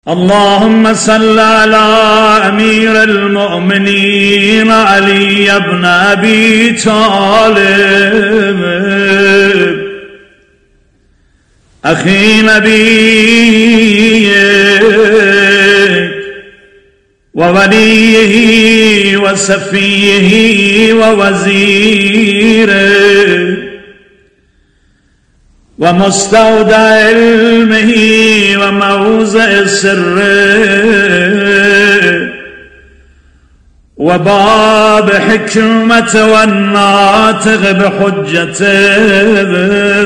اللهم صل على أمير المؤمنين علي بن أبي طالب أخي نبيك ووليه وصفيه ووزيره ومستودع علمه وموضع سره وباب حكمته والناطق بحجته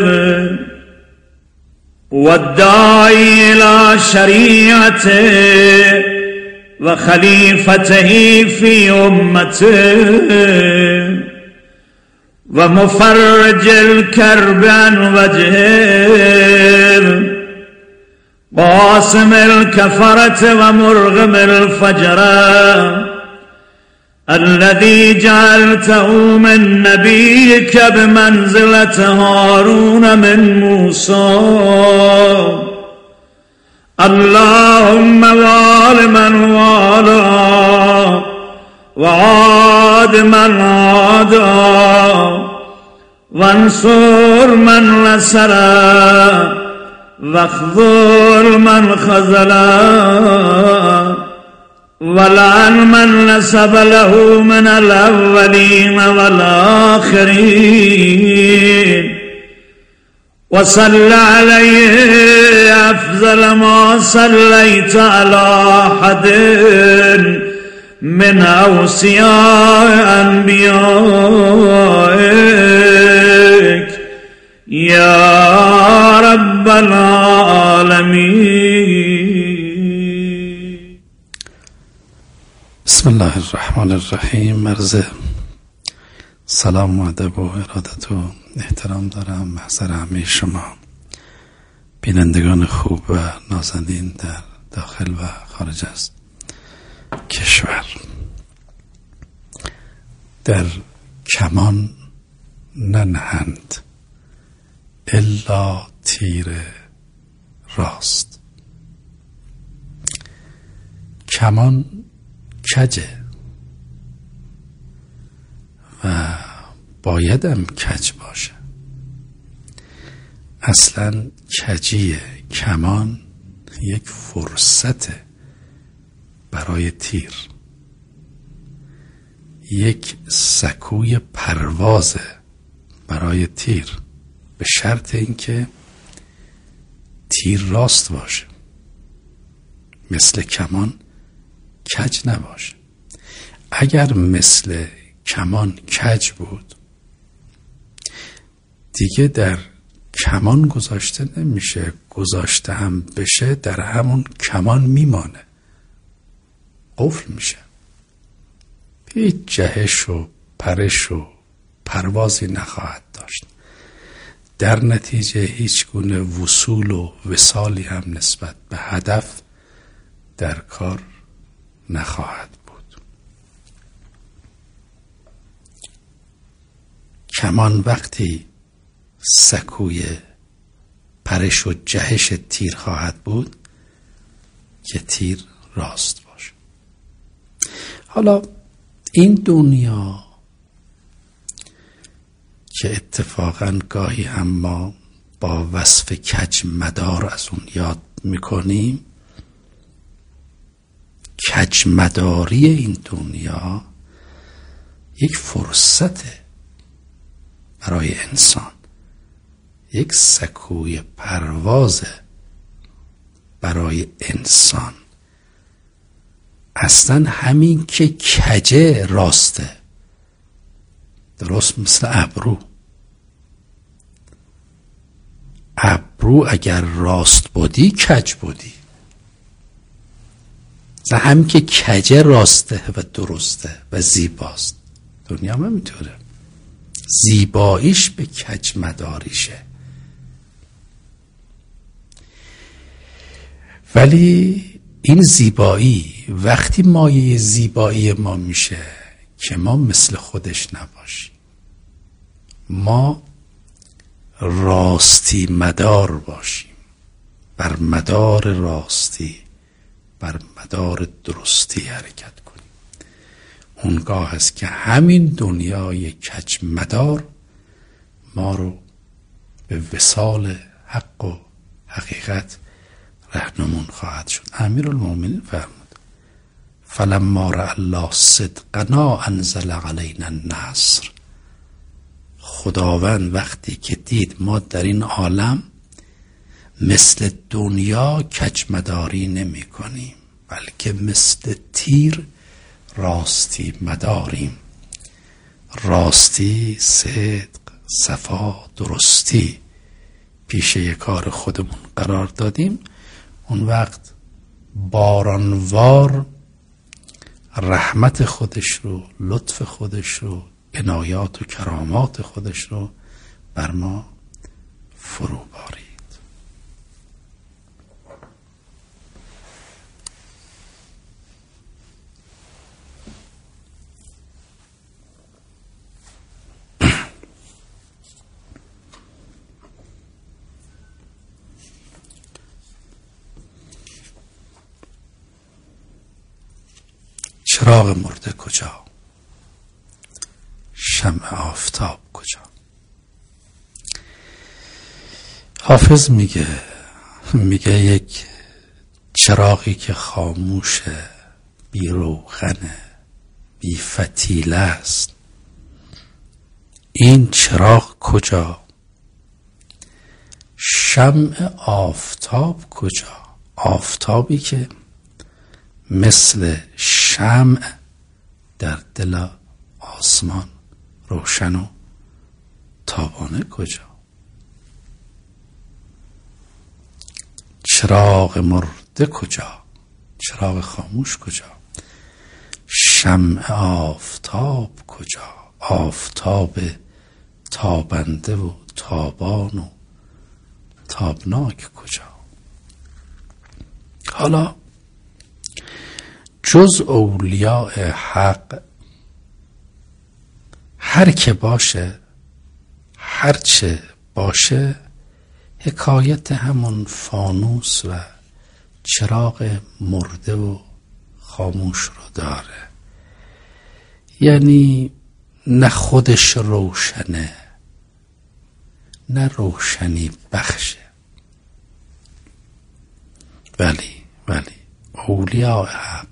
والداعي إلى شريعته وخليفته في أمته ومفرج الكرب عن وجهه قاسم الكفرة ومرغم الفجرة الذي جعلته من نبيك بمنزلة هارون من موسى اللهم وال من والاه وعاد من عادا وانصر من نصره واخذل من خذله ولعن من نسب له من الأولين والآخرين وصل عليه أفضل ما صليت على أحد من أوصياء أنبيائك يا رب العالمين. بسم الله الرحمن الرحیم. عرض سلام و ادب و ارادت و احترام دارم محضر همه شما بینندگان خوب و نازنین در داخل و خارج از کشور. در کمان ننهند الا تیر راست. کمان کجه و بایدم کج باشه. اصلا کجی کمان یک فرصت برای تیر، یک سکوی پرواز برای تیر، به شرط اینکه تیر راست باشه، مثل کمان کج نباشه. اگر مثل کمان کج بود دیگه در کمان گذاشته نمیشه، گذاشته هم بشه در همون کمان میمانه، قفل میشه، هیچ جهش و پرش و پروازی نخواهد داشت. در نتیجه هیچ گونه وصول و وصالی هم نسبت به هدف در کار نخواهد بود. کمان وقتی سکوی پرش و جهش تیر خواهد بود که تیر راست باشه. حالا این دنیا که اتفاقا گاهی هم ما با وصف کج مدار از اون یاد میکنیم، کج مداری این دنیا یک فرصته برای انسان، یک سکوی پروازه برای انسان. اصلا همین که کجه راسته، درست مثل ابرو. ابرو اگر راست بودی کج بودی، همین که کجه راسته و درسته و زیباست. دنیا هم همینطوره، زیباییش به کج مداریشه. ولی این زیبایی وقتی مایه زیبایی ما میشه که ما مثل خودش نباشیم، ما راستی مدار باشیم، بر مدار راستی بر مدار درستی حرکت کنیم. اونگاه است که همین دنیای کج مدار ما رو به وصال حق و حقیقت رهنمون خواهد شد. امیرالمومنین فرمود فلما رأى الله صدقنا انزل علینا النصر. خداوند وقتی که دید ما در این عالم مثل دنیا کجمداری نمی کنیم، بلکه مثل تیر راستی مداریم. راستی، صدق، صفا، درستی پیشه کار خودمون قرار دادیم، اون وقت بارانوار رحمت خودش رو، لطف خودش رو، عنایات و کرامات خودش رو بر ما فرو بارید. چراغ مرده کجا؟ شمع آفتاب کجا؟ حافظ میگه یک چراغی که خاموشه، بی روغنه، بی فتیله است، این چراغ کجا؟ شمع آفتاب کجا؟ آفتابی که مثل شمع در دل آسمان روشن و تابانه کجا؟ چراغ مرده کجا؟ چراغ خاموش کجا؟ شمع آفتاب کجا؟ آفتاب تابنده و تابان و تابناک کجا؟ حالا جز اولیاء حق هر که باشه، هر چه باشه، حکایت همون فانوس و چراغ مرده و خاموش رو داره. یعنی نه خودش روشنه، نه روشنی بخشه، ولی اولیاء حق،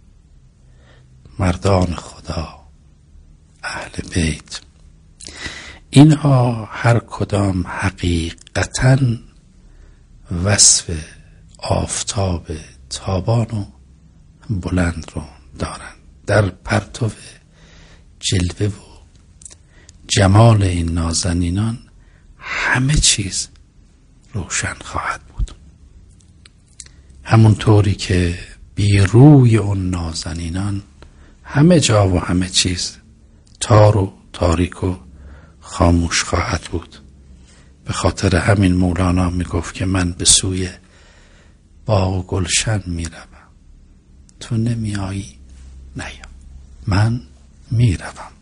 مردان خدا، اهل بیت، اینها هر کدام حقیقتاً وصف آفتاب تابان و بلند رو دارند. در پرتو جلوه و جمال این نازنینان همه چیز روشن خواهد بود، همونطوری که بی روی اون نازنینان همه جا و همه چیز تار و تاریک و خاموش خواهد بود. به خاطر همین مولانا میگفت که من به سوی باغ و گلشن میروم، تو نمیایی؟ نیا، من میروم.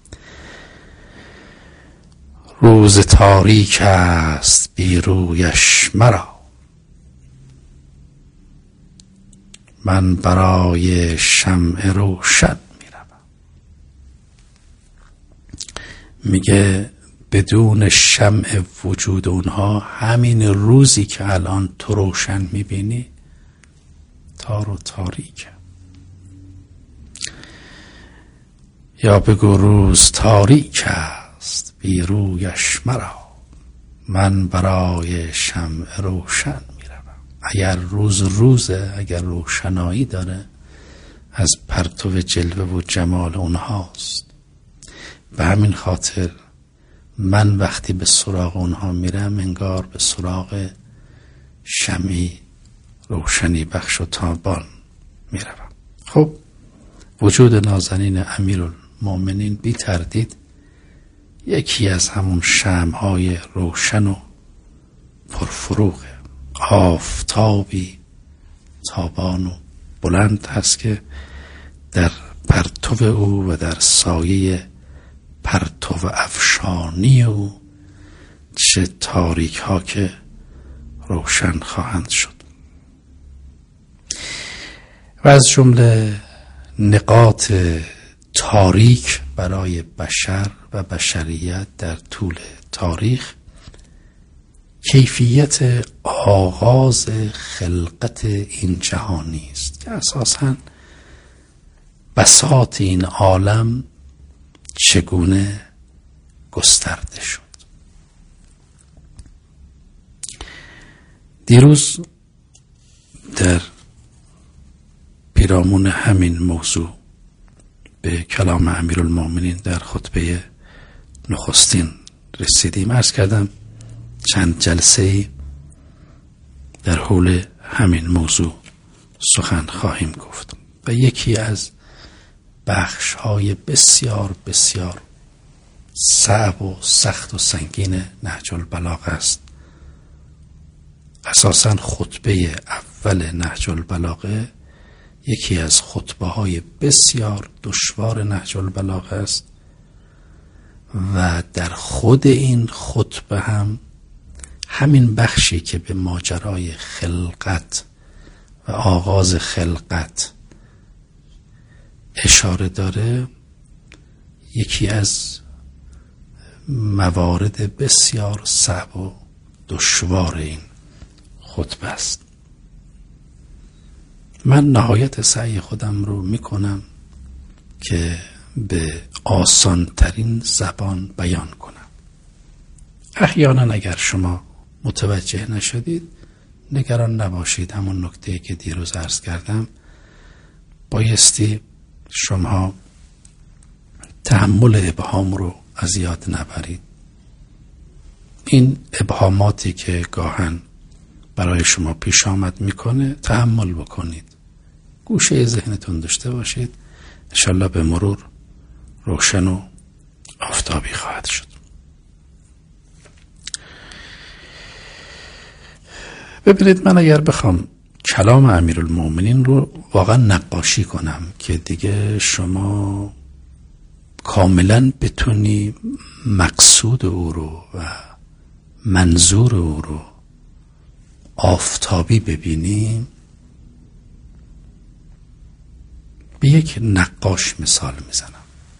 روز تاریک است بی رویش مرا، من برای شمع روشن میروم. میگه بدون شمع وجود اونها همین روزی که الان تو روشن میبینی تار و تاریکه. یا بگو روز تاریک است بی رویش مرا، من برای شمع روشن میروم. اگر روزه، اگر روشنایی داره، از پرتو جلوه و جمال اونهاست. به همین خاطر من وقتی به سراغ اونها میرم انگار به سراغ شمعی روشنی بخش و تابان میروم. خب وجود نازنین امیرالمومنین بی تردید یکی از همون شمع‌های روشن و پرفروغه، آفتابی تابان و بلند هست که در پرتو او و در سایه پرتو افشانی او چه تاریک ها که روشن خواهند شد. و از جمله نقاط تاریک برای بشر و بشریت در طول تاریخ کیفیت آغاز خلقت این جهانی است که اساساً بساط این عالم چگونه گسترده شد. دیروز در پیرامون همین موضوع به کلام امیرالمومنین در خطبه نخستین رسیدیم. عرض کردم چند جلسه در حول همین موضوع سخن خواهیم گفت و یکی از بخش‌های بسیار بسیار صعب و سخت و سنگین نهج البلاغه است. اساساً خطبه اول نهج البلاغه یکی از خطبه‌های بسیار دشوار نهج البلاغه است و در خود این خطبه هم همین بخشی که به ماجرای خلقت و آغاز خلقت اشاره داره یکی از موارد بسیار صعب و دشوار این خطبه است. من نهایت سعی خودم رو میکنم که به آسان ترین زبان بیان کنم. احیانا اگر شما متوجه نشدید نگران نباشید. همون نکته که دیروز عرض کردم بایستی شما تحمل ابهام رو از یاد نبرید. این ابهاماتی که گاهن برای شما پیش آمد میکنه تحمل بکنید، گوشه ذهنتون داشته باشید، انشالله به مرور روشن و آفتابی خواهد شد. ببینید، من اگر بخوام کلام امیرالمومنین رو واقعا نقاشی کنم که دیگه شما کاملا بتونی مقصود او رو و منظور او رو آفتابی ببینی، به یک نقاش مثال میزنم.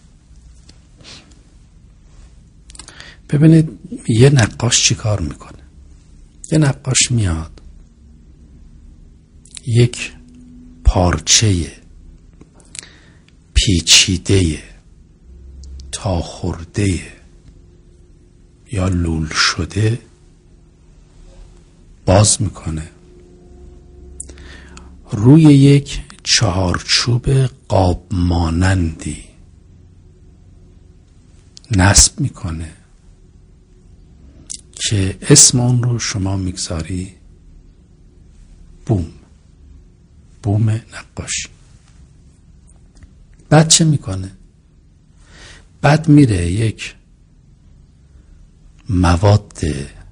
ببینید یه نقاش چی کار میکنه. یه نقاش میاد یک پارچه پیچیده تا خورده یا لول شده باز میکنه، روی یک چهارچوب قاب مانندی نصب میکنه که اسم اون رو شما میگذاری بوم نقاشی. بعد چه میکنه؟ بعد میره یک مواد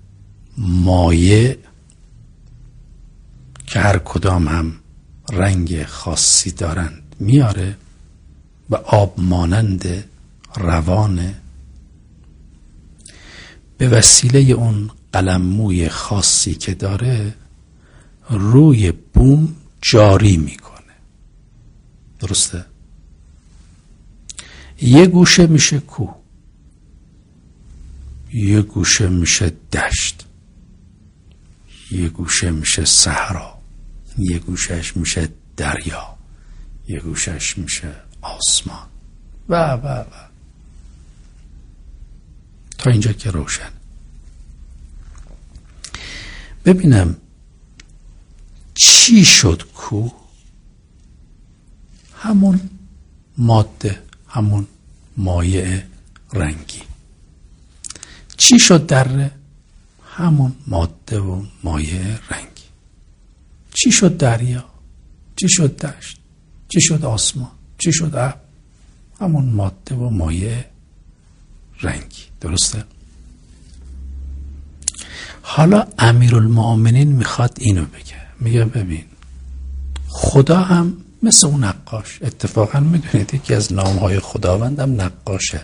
مایع که هر کدام هم رنگ خاصی دارند میاره و آب مانند روانه، به وسیله اون قلم موی خاصی که داره روی بوم جاری میکنه. درسته؟ یه گوشه میشه کوه، یه گوشه میشه دشت، یه گوشه میشه صحرا، یه گوشش میشه دریا، یه گوشش میشه آسمان و تا اینجا که روشن. ببینم چی شد کوه؟ همون ماده، همون مایع رنگی. چی شد دره؟ همون ماده و مایع رنگی. چی شد دریا؟ چی شد دشت؟ چی شد آسمان؟ چی شد ابر؟ همون ماده و مایع رنگی. درسته؟ حالا امیرالمومنین میخواد اینو بگه. میگه ببین خدا هم مثل اون نقاش. اتفاقا میدونید یکی از نامهای خداوندم نقاشه.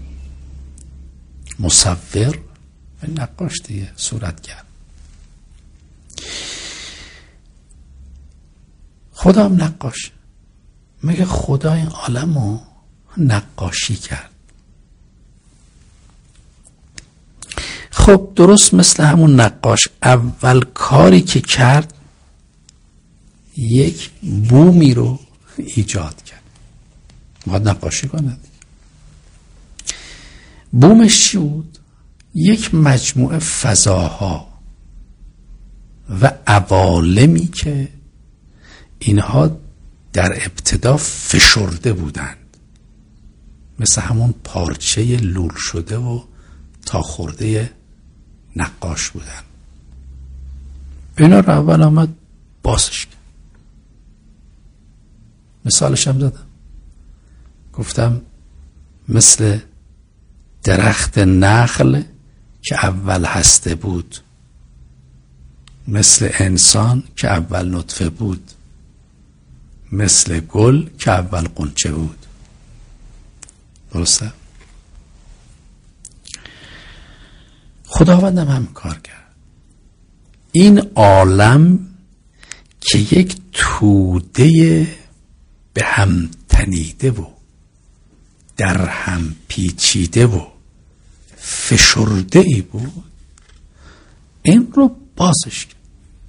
مصور نقاش دیگه، صورتگر. خدا هم نقاش. میگه خدا این عالم رو نقاشی کرد. خب درست مثل همون نقاش اول کاری که کرد یک بومی رو ایجاد کرد، باید نقاشی کند. بومش چی بود؟ یک مجموعه فضاها و عوالمی که اینها در ابتدا فشرده بودند، مثل همون پارچه لول شده و تا خورده نقاش بودن. اینا رو اول آمد بازش کرد. مثالش هم دادم، گفتم مثل درخت نخل که اول هسته بود، مثل انسان که اول نطفه بود، مثل گل که اول غنچه بود. درسته؟ خداوندم هم کار کرد. این عالم که یک توده به هم تنیده و در هم پیچیده و فشرده ای بود، این رو بازش کرد.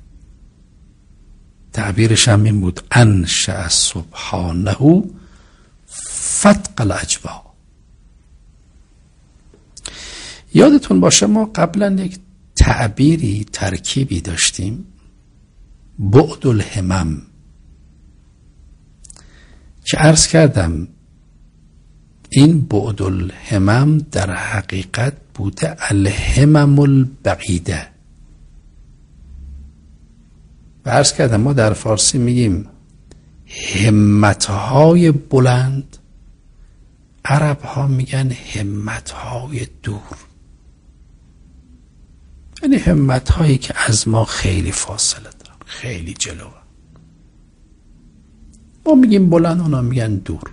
تعبیرش هم این بود انشأ سبحانه فتق الاجواء. یادتون باشه ما قبلا یک تعبیری ترکیبی داشتیم، بعد الهمم، که عرض کردم این بعد الهمم در حقیقت بوده الهمم البعیده. و عرض کردم ما در فارسی میگیم همتهای بلند، عرب ها میگن همتهای دور، یعنی همتهایی که از ما خیلی فاصله دارن، خیلی جلو. ما میگیم بلند، اونا میگن دور.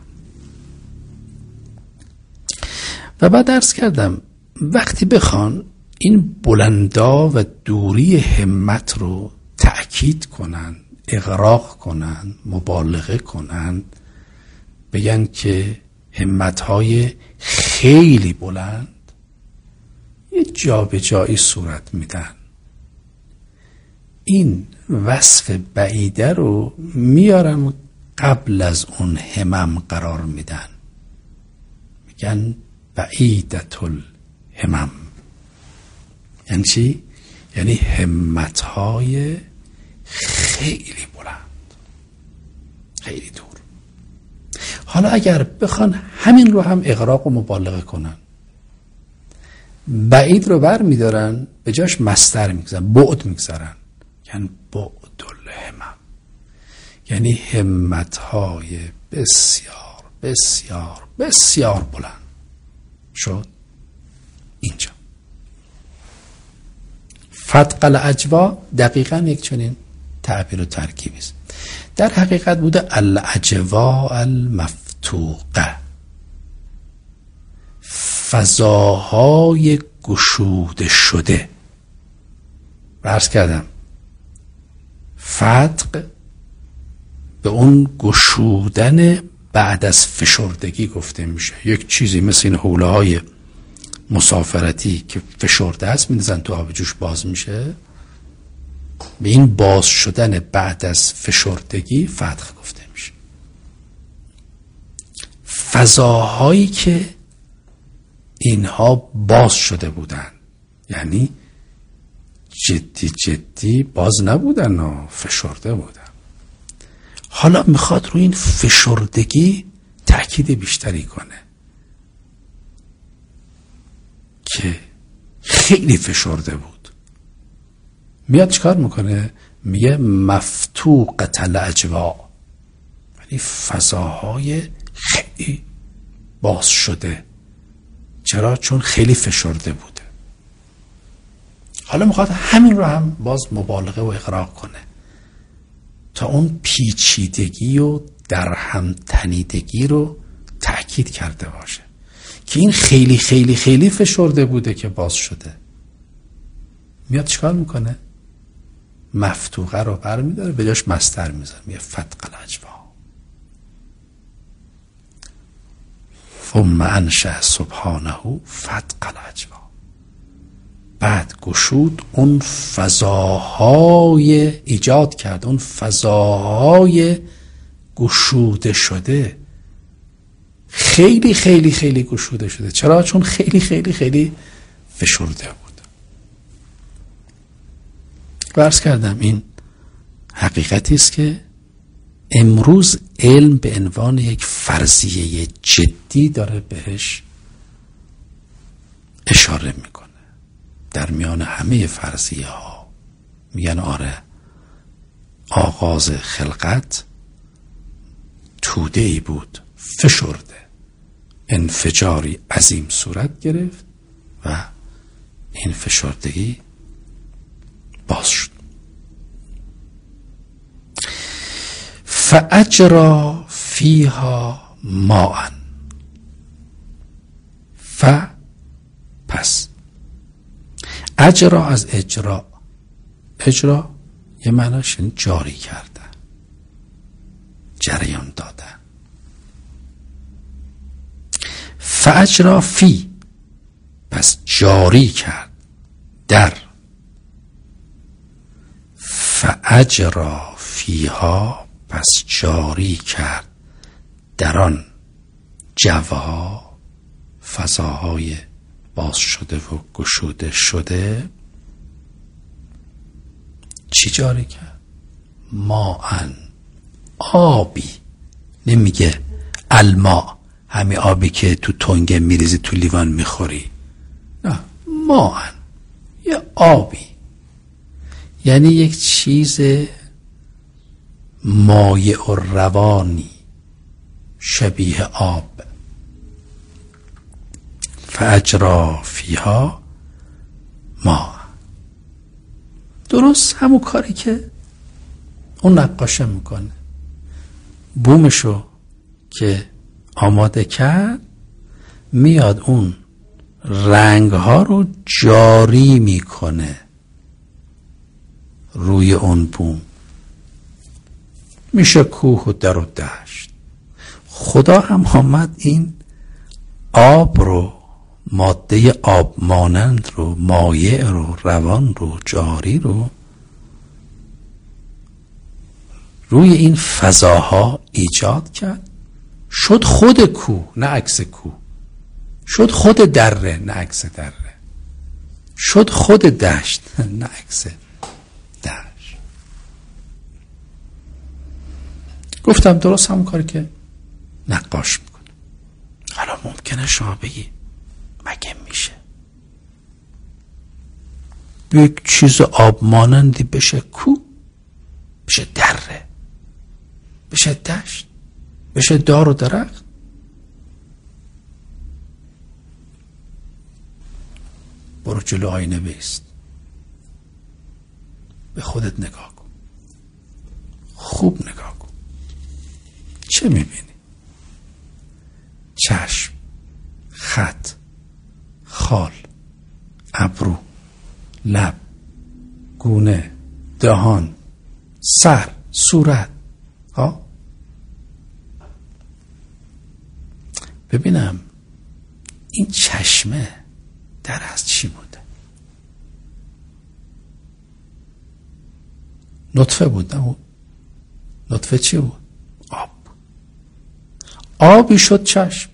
و بعد عرض کردم وقتی بخوان این بلندا و دوری همت رو تأکید کنن، اغراق کنن، مبالغه کنن، بگن که همتهای خیلی بلند، یه جا به جایی صورت میدن. این وصف بعیده رو میارن قبل از اون همم قرار میدن، میگن بعیدت الهمم. یعنی چی؟ یعنی همتهای خیلی بلند، خیلی دور. حالا اگر بخوان همین رو هم اغراق و مبالغه کنن، بعید رو بر میدارن، به جاش مصدر میگذارن، بعد میگذارن، یعنی بعد الهمم، یعنی همتهای بسیار بسیار بسیار بلند. شد اینجا فتق الاجوا دقیقا یک چنین تعبیر و ترکیبی است. در حقیقت بوده الاجوا المفتوقه، فضاهای گشوده شده. عرض کردم فتق به اون گشودن بعد از فشردگی گفته میشه. یک چیزی مثل این حوله های مسافرتی که فشرده است می‌ریزن تو آب جوش باز میشه، به این باز شدن بعد از فشردگی فتق گفته میشه. فضاهایی که اینها باز شده بودن، یعنی جدی جدی باز نبودن، فشرده بودن. حالا میخواد روی این فشردگی تأکید بیشتری کنه که خیلی فشرده بود. میاد چکار میکنه؟ میگه مفتوقة الاجواء، یعنی فضاهای خیلی باز شده. چرا؟ چون خیلی فشرده بوده. حالا میخواد همین رو هم باز مبالغه و اغراق کنه تا اون پیچیدگی و در هم تنیدگی رو تأکید کرده باشه که این خیلی خیلی خیلی فشرده بوده که باز شده. میاد چیکار میکنه؟ مفتوقه رو برمیداره، به جاش مصدر میذاره، میگه فتق الاجوا. ثم انشأ سبحانه فتق الاجوا. بعد گشود اون فضاهای ایجاد کرد، اون فضاهای گشوده شده، خیلی خیلی خیلی گشوده شده. چرا؟ چون خیلی خیلی خیلی فشرده بود. عرض کردم این حقیقتی است که امروز علم به عنوان یک فرضیه جدی داره بهش اشاره میکنه. در میان همه فرضیه ها میگن آره، آغاز خلقت توده ای بود، فشرده، انفجاری عظیم صورت گرفت و این فشردگی باز شد. فاجرا فیها ماء. پس اجرا از اجرا، اجرا یه معناش جاری کردن، جریان دادن. فاجرا فی، پس جاری کرد در. فاجرا فیها، پس جاری کرد در آن جواها، فضاهای باز شده و گشوده شده. چی جاری کرد؟ ماءن، آبی. نمیگه الماء، همین آبی که تو تنگه میریزی تو لیوان میخوری، نه، ماءن یه آبی، یعنی یک چیز مایع و روانی شبیه آب. فاجرا فیها ما، درست همون کاری که اون نقاشه میکنه. بومشو که آماده کرد، میاد اون رنگ ها رو جاری میکنه روی اون بوم، میشه کوه و در و دشت. خدا هم آمد این آب رو، ماده آب مانند رو، مایع رو، روان رو، جاری رو روی این فضاها ایجاد کرد. شد خود کوه نه عکس کوه، شد خود دره نه عکس دره، شد خود دشت نه عکس دشت. گفتم درست همون کاری که نقاش میکنه. حالا ممکنه شما بگی مگه میشه یک چیز آب مانندی بشه کوه، بشه دره، بشه دشت، بشه دار و درخت؟ برو جلو آینه بیست، به خودت نگاه کن، خوب نگاه کن. چه میبینی؟ چشم، خط، خال، ابرو، لب، گونه، دهان، سر، صورت. ها ببینم این چشمه در از چی بوده؟ نطفه بود نه؟ نطفه چی بود؟ آب. آبی شد چشم.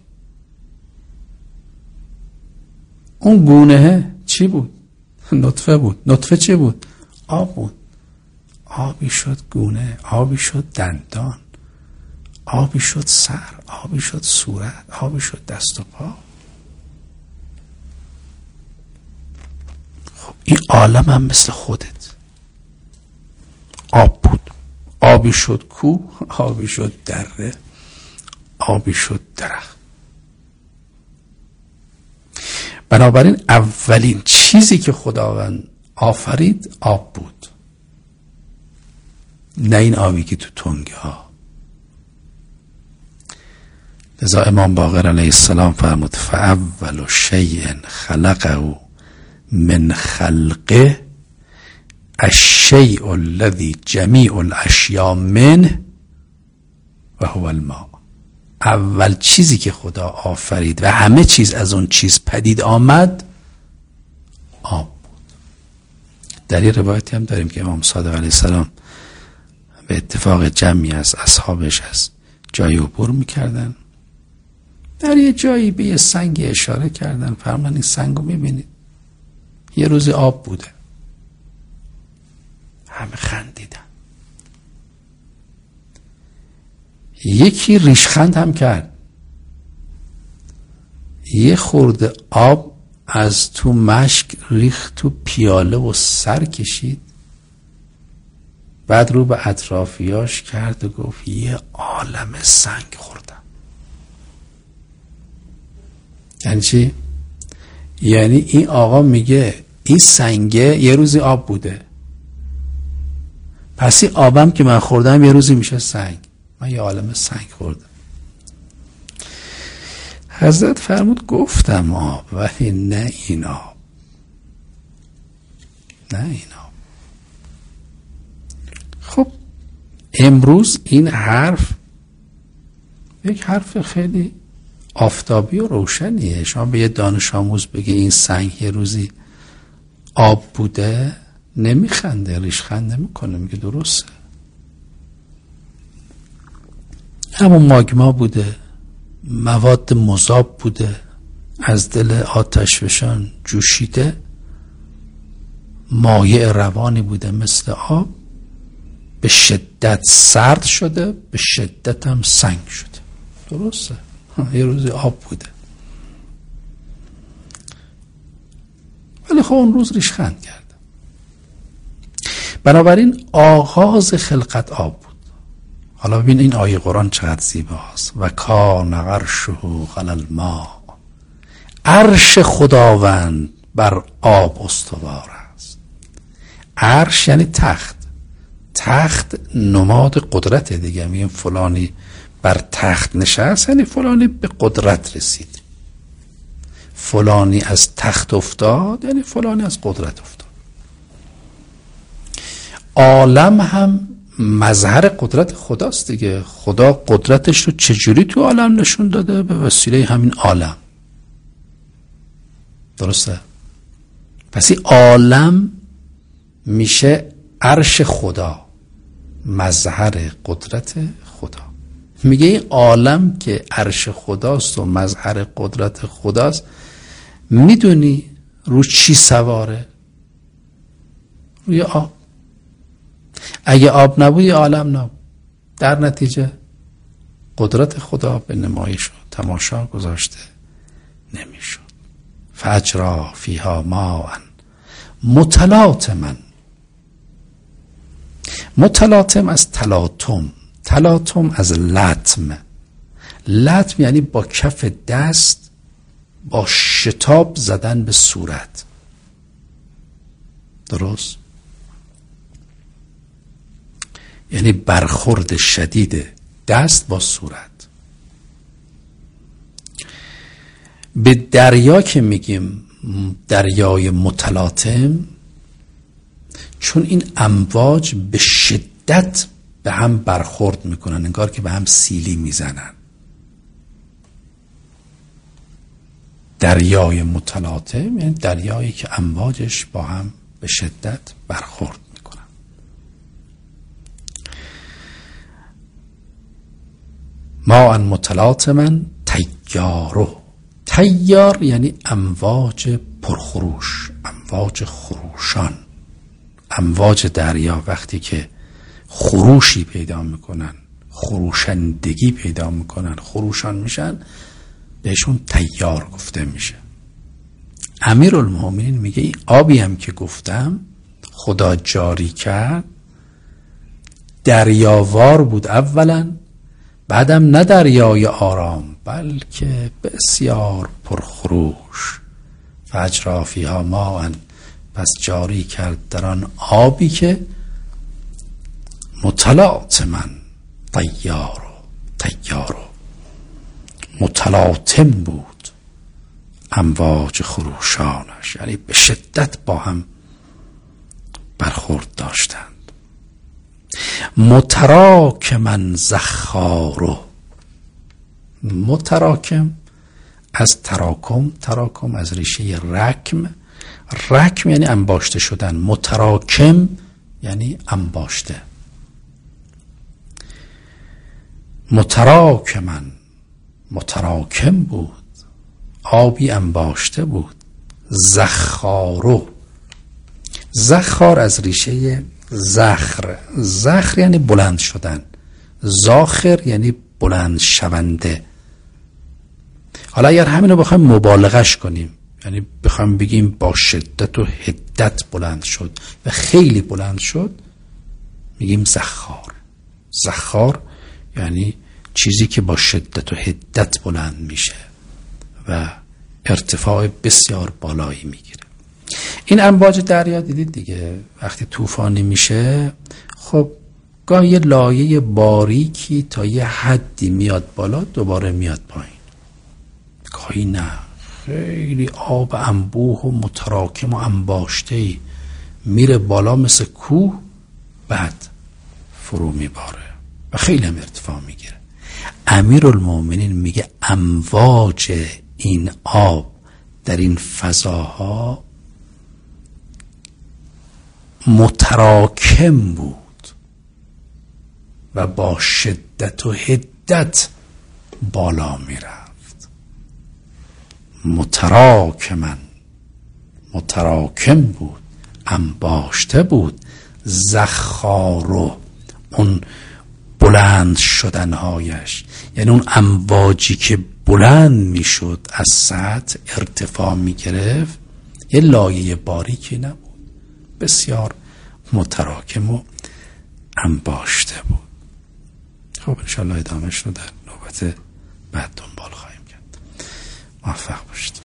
اون گونه چی بود؟ نطفه بود. نطفه چی بود؟ آب بود. آبی شد گونه، آبی شد دندان، آبی شد سر، آبی شد صورت، آبی شد دست و پا. خب این عالم هم مثل خودت آب بود. آبی شد کوه، آبی شد دره، آبی شد درخت. بنابراین اولین چیزی که خداوند آفرید آب بود، نه این آبی که تو تنگه ها. لذا امام باقر علیه السلام فرمود فاول شیء خلقه من خلقه الشیء الذی جمیع الاشیاء منه و هو الماء. اول چیزی که خدا آفرید و همه چیز از اون چیز پدید آمد آب بود. در یه روایتی هم داریم که امام صادق علیه السلام به اتفاق جمعی از اصحابش از جایی عبور میکردن، در یه جایی به یه سنگ اشاره کردن، فرمودن این سنگو میبینید یه روزی آب بوده. همه خندیدن. یکی ریشخند هم کرد، یه خورده آب از تو مشک ریخت تو پیاله و سر کشید، بعد رو به اطرافیاش کرد و گفت یه عالم سنگ خوردم. یعنی چی؟ یعنی این آقا میگه این سنگه یه روزی آب بوده، پس این آبم که من خوردم یه روزی میشه سنگ، من یه عالم سنگ خوردم. حضرت فرمود گفتم آب، ولی نه این آب، نه این آب. خب امروز این حرف یک حرف خیلی آفتابی و روشنیه. شما به یه دانش آموز بگی این سنگ یه روزی آب بوده، نمیخنده، ریشخند نمیکنه، میگه درسته. همون ماگما بوده، مواد مذاب بوده، از دل آتشفشان جوشیده، مایع روانی بوده مثل آب، به شدت سرد شده، به شدت هم سنگ شده. درسته، یه روزی آب بوده، ولی خب اون روز ریشخند کرد. بنابراین آغاز خلقت آب بود. حالا ببین این آیه قرآن چقدر زیباست. و کان عرشه علی الماء، عرش خداوند بر آب استوار است. عرش یعنی تخت، تخت نماد قدرت دیگه. میگیم فلانی بر تخت نشست، یعنی فلانی به قدرت رسید. فلانی از تخت افتاد، یعنی فلانی از قدرت افتاد. عالم هم مظهر قدرت خداست دیگه. خدا قدرتش رو چجوری تو عالم نشون داده؟ به وسیله همین عالم. درسته؟ پس این عالم میشه عرش خدا، مظهر قدرت خدا. میگه این عالم که عرش خداست و مظهر قدرت خداست، میدونی رو چی سواره؟ روی آب. اگه آب نبود یه عالم نبود. در نتیجه قدرت خدا به نمایش و تماشا گذاشته نمیشد. فاجری فیها ماء متلاطما. متلاطم از تلاطم، تلاطم از لطم. لطم یعنی با کف دست با شتاب زدن به صورت. درست؟ یعنی برخورد شدید دست با صورت. به دریا که میگیم دریای متلاطم، چون این امواج به شدت به هم برخورد میکنن، انگار که به هم سیلی میزنن. دریای متلاطم یعنی دریایی که امواجش با هم به شدت برخورد میکنن. ماء متلاطما تیارو. تیار یعنی امواج پرخروش، امواج خروشان. امواج دریا وقتی که خروشی پیدا میکنن، خروشندگی پیدا میکنن، خروشان میشن، بهشون تیار گفته میشه. امیرالمومنین میگه این آبی هم که گفتم خدا جاری کرد دریاوار بود اولا، بعدم نه دریای آرام بلکه بسیار پرخروش. فاجری فیها ماء، پس جاری کرد در آن آبی که متلاطما تیارو متلاطم بود امواج خروشانش، یعنی به شدت با هم برخورد داشتند. متراکما زخارو. متراکم از تراکم از ریشه رکم یعنی انباشته شدن، متراکم یعنی انباشته. متراکم بود، آبی انباشته بود. زخار از ریشه زخر یعنی بلند شدن، زاخر یعنی بلند شونده. حالا اگر همین رو بخوایم مبالغش کنیم، یعنی بخوایم بگیم با شدت و حدت بلند شد و خیلی بلند شد، میگیم زخار یعنی چیزی که با شدت و حدت بلند میشه و ارتفاع بسیار بالایی میگیره. این امواج دریا دیدید دیگه، وقتی طوفانی میشه خب گاهی یه لایه باریکی تا یه حدی میاد بالا دوباره میاد پایین، گاهی نه خیلی آب انبوه و متراکم و انباشته‌ای میره بالا مثل کوه، بعد فرو میباره و خیلی هم ارتفاع میگیره. امیرالمومنین میگه امواج این آب در این فضاها متراکم بود و با شدت و حدت بالا میرفت. متراکم بود، انباشته بود. زخارو اون بلند شدنهایش، یعنی اون امواجی که بلند میشد از سطح ارتفاع میگرفت، یه لایه باریکی نبود، بسیار متراکم و انباشته بود. خب انشاءالله ادامهش رو در نوبت بعد دنبال خواهیم کرد. موفق باشید.